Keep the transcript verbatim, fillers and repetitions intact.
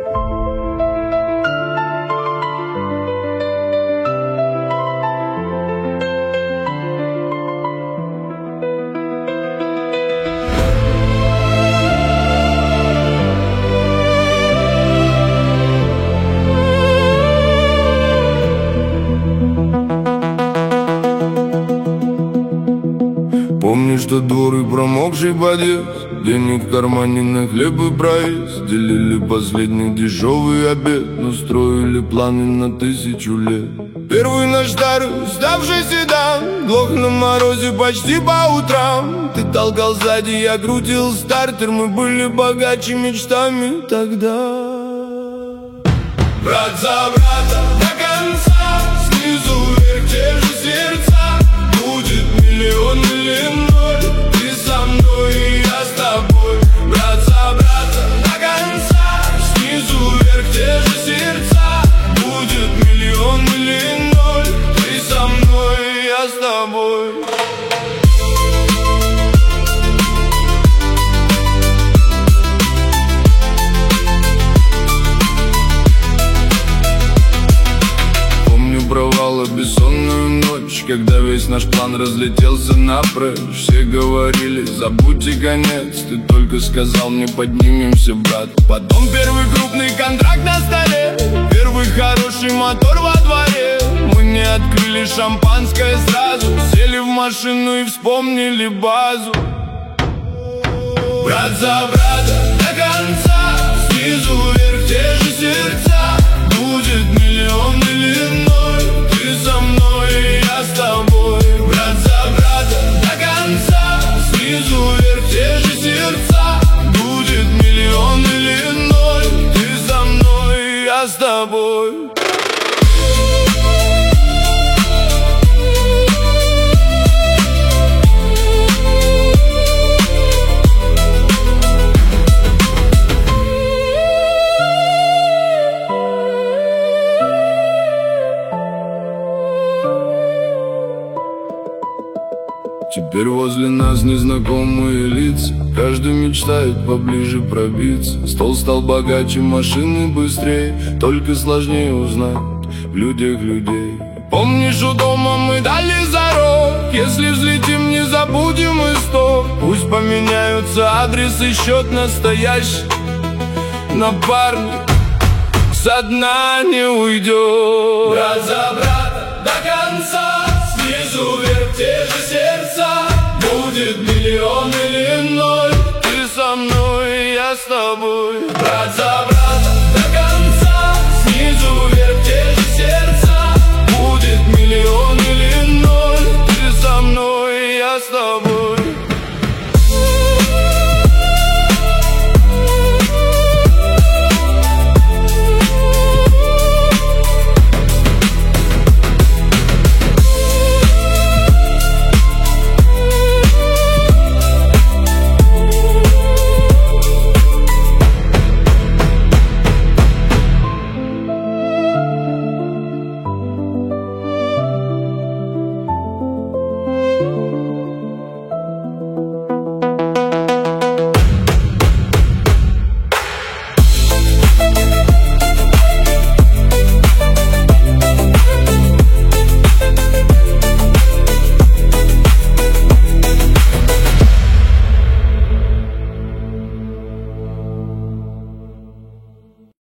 Помнишь тот двор и промокший подъезд? Денег в кармане на хлеб и проезд. Делили последний дешевый обед, но строили планы на тысячу лет. Первый наш старый, ставший седан, глох на морозе почти по утрам. Ты толкал сзади, я крутил стартер. Мы были богаче мечтами тогда. Брат за брата до конца, снизу вверх те же сердца. Будет миллион или ноль, ты со мной и я с тобой. Брат за брата до конца, снизу вверх те же сердца. Будет миллион или ноль, ты со мной и я с тобой. Провала бессонную ночь, когда весь наш план разлетелся напрочь. Все говорили, забудьте конец, ты только сказал мне, поднимемся, брат. Потом первый крупный контракт на столе, первый хороший мотор во дворе. Мы не открыли шампанское сразу, сели в машину и вспомнили базу. Брат за брата до конца, снизу вверх те же сердца. Будет миллион или ноль, ты со мной и я с тобой. Брат за брата до конца, снизу вверх те же сердца. Будет миллион или ноль, ты со мной и я с тобой. Теперь возле нас незнакомые лица, каждый мечтает поближе пробиться. Стол стал богаче, машины быстрее, только сложнее узнать в людях людей. Помнишь, у дома мы дали зарок, если взлетим, не забудем исток. Пусть поменяются адрес и счет настоящий, напарник со дна не уйдет. Брат за брата до конца, снизу вверх те же сердца. Будет миллион или ноль, ты со мной и я с тобой. Брат за брата.